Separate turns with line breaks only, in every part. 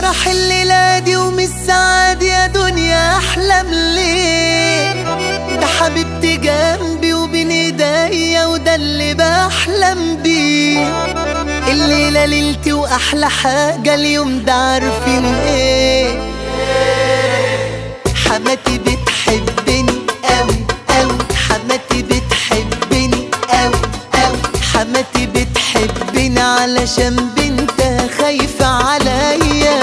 فرح الليلة دي ومش سعاد يا دنيا احلم ليه؟ ده حبيبتي جنبي وبين ايديا وده اللي بحلم بيه. الليلة ليلتي واحلى حاجة اليوم ده عارفين ايه؟ حماتي بتحبني اوي اوي، حماتي بتحبني اوي اوي، حماتي بتحبني علشان بنتها خايفة عليا.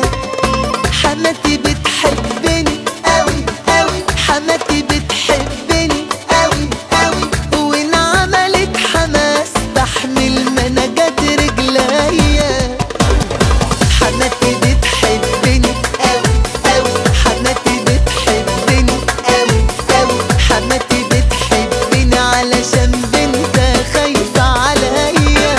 حماتي بتحبني اوي اوي، حماتي بتحبني اوي اوي، وإن عملت حماس تحمل منجات رجليا. حماتي بتحبني اوي اوي، حماتي بتحبني اوي اوي، حماتي بتحبني علشان بنتها خايفة عليا.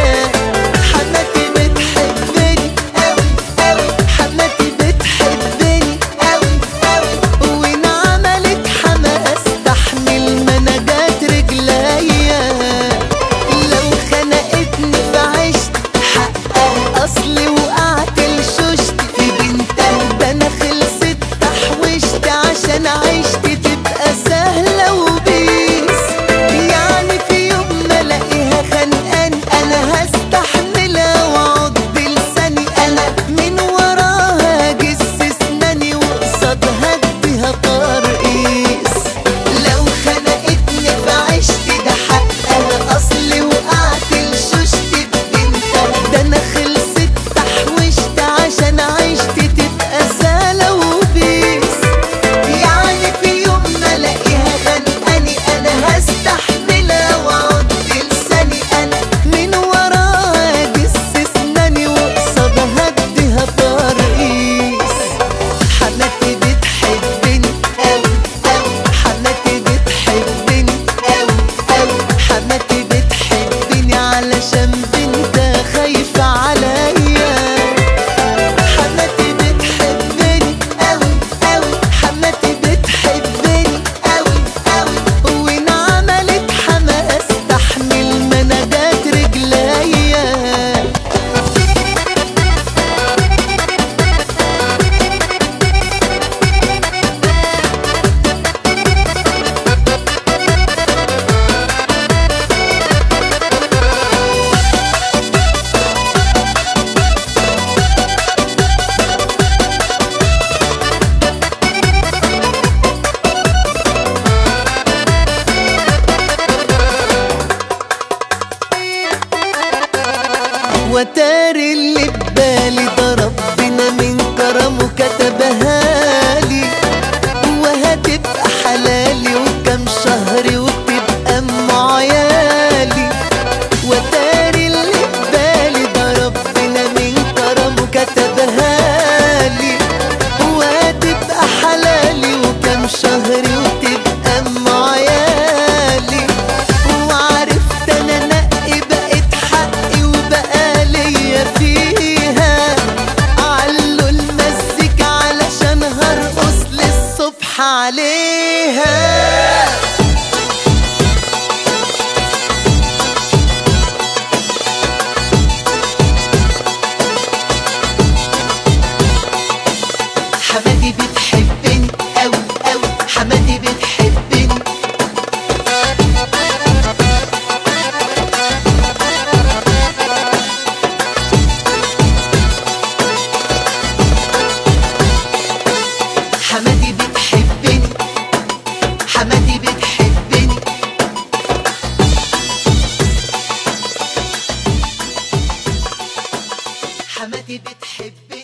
حماتي بتحبني اوي اوي، حماتي بتحبني اوي اوي، وإن عملت حماس تحمل منجات رجليا. لو خنقتني فعشت حقها اصلي وقعت لشوشت في بنتها، ده انا خلصت تحوشت عشان عشت تبقى سهلة وبيس. يعني في يوم ما الاقيها خانقاني انا هستحملها واقعد بلساني، انا من وراها اجس اسناني وقصادها اديها ترقيص. لو خنقتني فعشت ده حقها اصلي وقعت لشوشت ببنتها، ده انا خلصت تحوشت عشان عشت تبقى سهلة وبيس. يعني في يوم ما الاقيها خانقاني انا هستحملها واقعد بلساني، انا من وراها اجس اسناني وقصادها اديها ترقيص. حماتي بتحبني اوي اوي، حماتي بتحبني اوي اوي، حماتي بتحبني علشان بنتها خايفة عليا. حماتي بتحبني اوي اوي، حماتي بتحبني اوي اوي، وإن عملت حماس تحمل منجات رجليا. وتاري اللي ببالي ده ربنا من كرمه كتبها لي، وهتبقى حلالي وكم شهر وتبقى ام عيالي. وتاري اللي ببالي ده ربنا من كرمه كتبها لي، وهتبقى حلالي وكم شهر وتبقى ام عيالي. وعرفت انا نقي بقت حقي وبقى ليا فيها. علوا المزيكا علشان هرقص للصبح عليها. حماتي بتحبني اوي اوي، حماتي بتحبني. حماتي بتحبني، حماتي بتحبني. حماتي بتحبني.